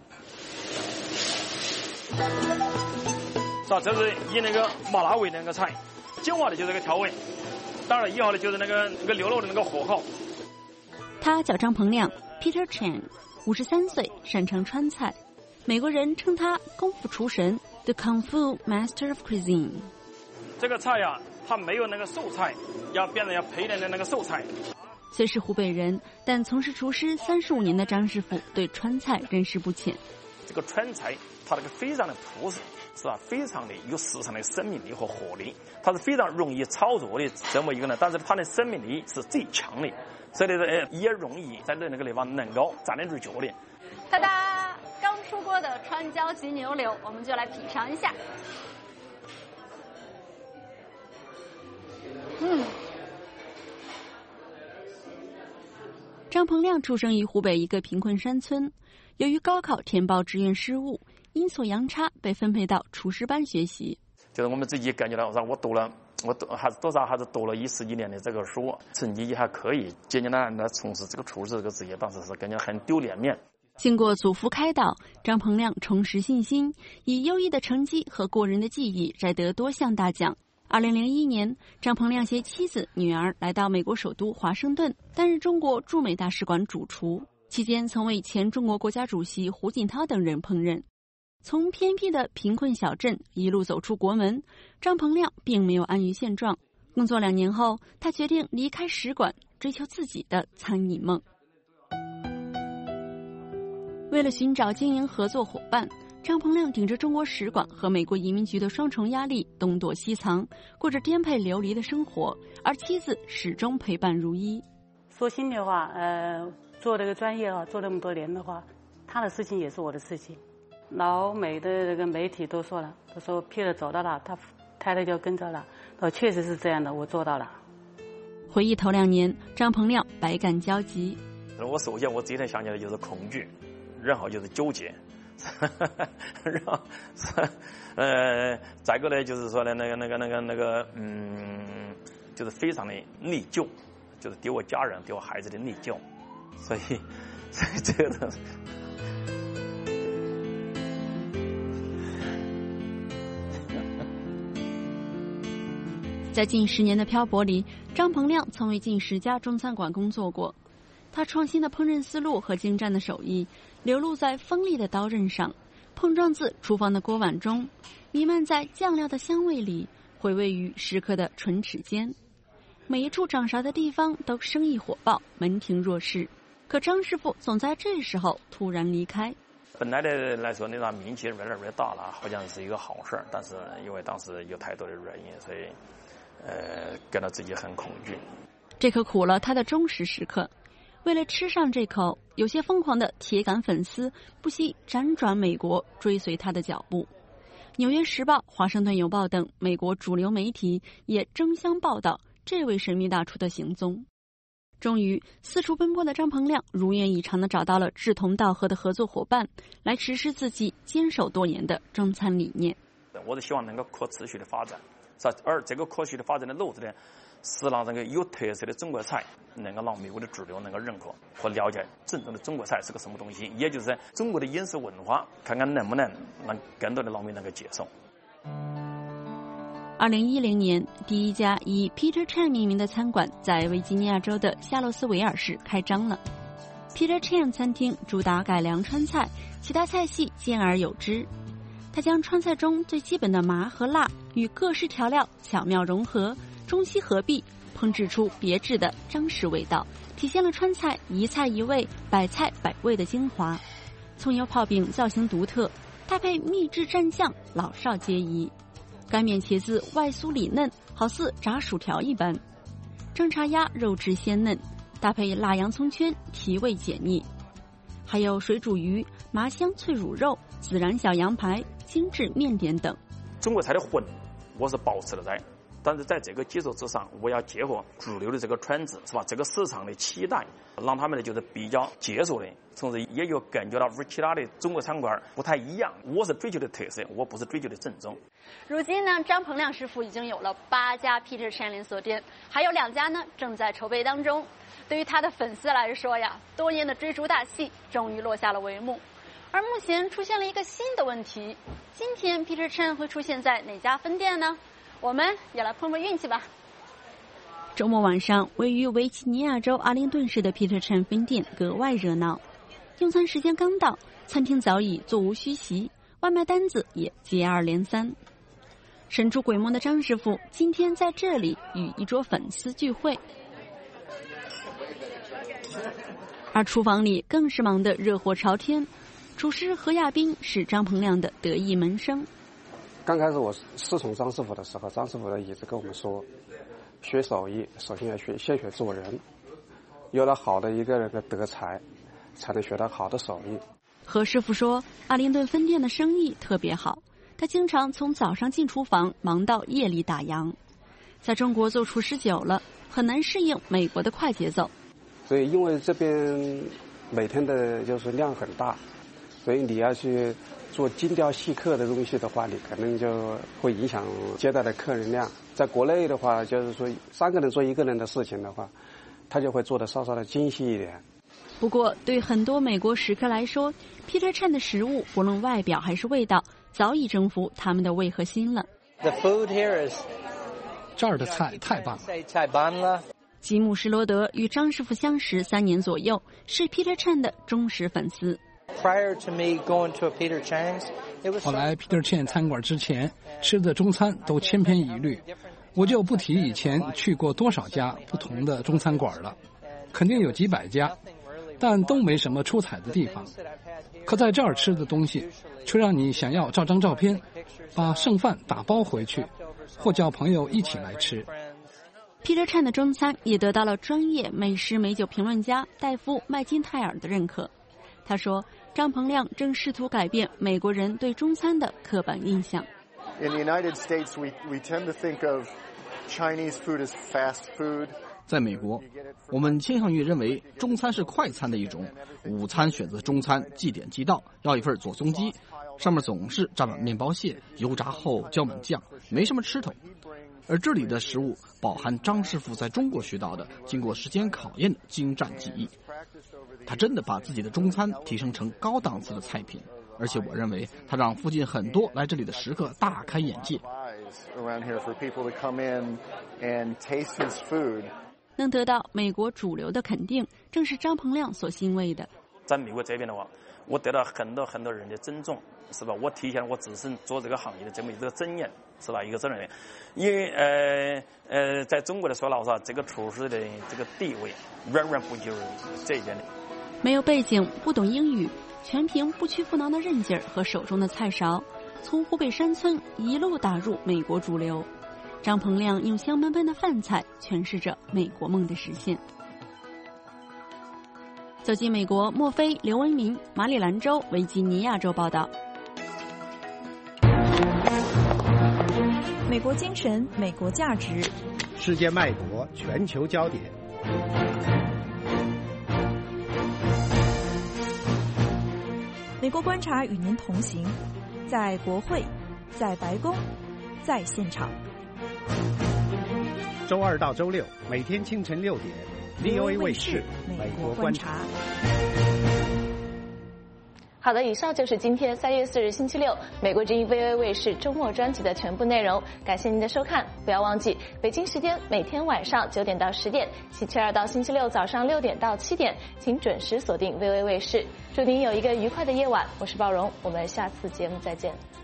这是以那个麻辣味的那个菜，精华的就是这个调味，当然以后呢就是那个牛肉的那个火候。 他叫张鹏亮 ，Peter Chan，53岁，擅长川菜，美国人称他功夫厨神 ，The Kung Fu Master of Cuisine。 这个菜呀，它没有那个素菜，要变成要配点的那个素菜。 虽是湖北人，但从事厨师35年的张师傅对川菜认识不浅。 这个川菜，它那个非常的朴实，是吧？非常的有市场的生命力和活力，它是非常容易操作的这么一个呢，但是它的生命力是最强的，所以呢，也容易在那个地方能够站得住脚的。 哒哒，刚出锅的川椒及牛柳，我们就来品尝一下。张鹏亮出生于湖北一个贫困山村，由于高考填报志愿失误，阴错阳差被分配到厨师班学习。 就是我们自己感觉到，我读了还是多少还是读了10几年的这个书，成绩也还可以，简简单单的从事这个厨师这个职业，当时是感觉很丢脸面。 经过祖父开导，张鹏亮重拾信心，以优异的成绩和过人的技艺摘得多项大奖。2001年，张鹏亮携妻子、女儿来到美国首都华盛顿，担任中国驻美大使馆主厨。期间曾为前中国国家主席胡锦涛等人烹饪。从偏僻的贫困小镇一路走出国门，张鹏亮并没有安于现状。工作2年后，他决定离开使馆，追求自己的餐饮梦。为了寻找经营合作伙伴，张鹏亮顶着中国使馆和美国移民局的双重压力，东躲西藏，过着颠沛流离的生活，而妻子始终陪伴如一。 说心里话，做这个专业做这么多年的话，他的事情也是我的事情。老美的这个媒体都说了，都说Peter走到哪，他太太就跟着了。确实是这样的，我做到了。 回忆头2年，张鹏亮百感交集。 我首先我最能想起来就是恐惧，然后就是纠结。然后，再一个呢，就是说呢，就是非常的内疚，就是对我家人、对我孩子的内疚，所以这个。 在近10年的漂泊里，张鹏亮曾为近10家中餐馆工作过。他创新的烹饪思路和精湛的手艺流露在锋利的刀刃上，碰撞自厨房的锅碗中，弥漫在酱料的香味里，回味于食客的唇齿间。每一处掌勺的地方都生意火爆，门庭若市。可张师傅总在这时候突然离开。 本来的来说，那场名气越来越大了，好像是一个好事，但是因为当时有太多的原因，所以感到自己很恐惧。 这可苦了他的忠实食客。为了吃上这口，有些疯狂的铁杆粉丝不惜辗转美国追随他的脚步。纽约时报、华盛顿邮报等美国主流媒体也争相报道这位神秘大厨的行踪。终于，四处奔波的张鹏亮如愿以偿地找到了志同道合的合作伙伴，来实施自己坚守多年的中餐理念。 我是希望能够可持续的发展，而这个可持续的发展的路子呢，是让这个有特色的中国菜能够让美国的主流能够认可和了解正宗的中国菜是个什么东西，也就是中国的饮食文化，看看能不能让更多的老美能够接受。 2010年，第一家以 Peter Chan 命名的餐馆在维吉尼亚州的夏洛斯维尔市开张了。Peter Chan 餐厅主打改良川菜，其他菜系兼而有之。他将川菜中最基本的麻和辣与各式调料巧妙融合，中西合璧，烹制出别致的张氏味道，体现了川菜一菜一味、百菜百味的精华。葱油泡饼造型独特，搭配秘制蘸酱，老少皆宜。干煸茄子外酥里嫩，好似炸薯条一般。蒸茶鸭肉质鲜嫩，搭配辣洋葱圈，提味解腻。还有水煮鱼、麻香脆乳肉、孜然小羊排、精致面点等。 中国菜的魂我是保持了在，但是在这个基础之上，我要结合主流的这个圈子，是吧？这个市场的期待，让他们呢就是比较接受的，同时也有感觉到与其他的中国餐馆不太一样。我是追求的特色，我不是追求的正宗。 如今呢，张鹏亮师傅已经有了8家 Peter Chan 连锁店，还有2家呢正在筹备当中。对于他的粉丝来说呀，多年的追逐大戏终于落下了帷幕。而目前出现了一个新的问题，今天 Peter Chan 会出现在哪家分店呢？我们也来碰碰运气吧。周末晚上，位于维吉尼亚州阿灵顿市的 Peter Chan 分店格外热闹。用餐时间刚到，餐厅早已座无虚席，外卖单子也接二连三。神出鬼没的张师傅今天在这里与一桌粉丝聚会，而厨房里更是忙得热火朝天。厨师何亚斌是张鹏亮的得意门生。 刚开始我师从张师傅的时候，张师傅一直跟我们说，学手艺首先要先学做人，有了好的一个德才，才能学到好的手艺。 何师傅说，阿灵顿分店的生意特别好，他经常从早上进厨房忙到夜里打烊。在中国做厨师久了，很难适应美国的快节奏。 所以因为这边每天的就是量很大，所以你要去做精雕细刻的东西的话，你可能就会影响接待的客人量。在国内的话，就是说3个人做1个人的事情的话，他就会做得稍稍的精细一点。 不过对很多美国食客来说， Peter Chan 的食物不论外表还是味道，早已征服他们的胃和心了。 这儿的菜太棒了。 吉姆·施罗德与张师傅相识3年左右，是 Peter Chan 的忠实粉丝。 我来 Peter Chan 餐馆之前，吃的中餐都千篇一律，我就不提以前去过多少家不同的中餐馆了，肯定有几百家，但都没什么出彩的地方。可在这儿吃的东西，却让你想要照张照片，把剩饭打包回去，或叫朋友一起来吃。 Peter Chan 的中餐也得到了专业美食美酒评论家戴夫·麦金泰尔的认可。他说，张鹏亮正试图改变美国人对中餐的刻板印象。 In the United States, we tend to think of Chinese food as fast food. 在美国，我们倾向于认为中餐是快餐的一种。午餐选择中餐，即点即到，要一份左宗鸡，上面总是蘸满面包屑，油炸后浇满酱，没什么吃头。而这里的食物饱含张师傅在中国学到的、经过时间考验的精湛技艺。他真的把自己的中餐提升成高档次的菜品，而且我认为他让附近很多来这里的食客大开眼界。 能得到美国主流的肯定，正是张鹏亮所欣慰的。 在美国这边的话，我得到很多人的尊重，是吧？我体现了我自身做这个行业的这么一个尊严，是吧？一个责任。因为在中国的说老实话，这个厨师的这个地位远远不及这边的。 没有背景，不懂英语，全凭不屈不挠的韧劲儿和手中的菜勺，从湖北山村一路打入美国主流。张鹏亮用香喷喷的饭菜诠释着美国梦的实现。走进美国，莫非刘文明，马里兰州维吉尼亚州报道。 美国精神，美国价值， 世界脉搏，全球焦点。 美国观察与您同行，在国会，在白宫，在现场。 周2到周6，每天清晨6点，VOA 卫视美国观察。 好的，以上就是今天3月4日星期六美国之音 VOA 卫视周末专辑的全部内容。感谢您的收看，不要忘记北京时间每天晚上9点到10点，星期二到星期六早上6点到7点，请准时锁定 VOA 卫视。祝您有一个愉快的夜晚，我是鲍荣，我们下次节目再见。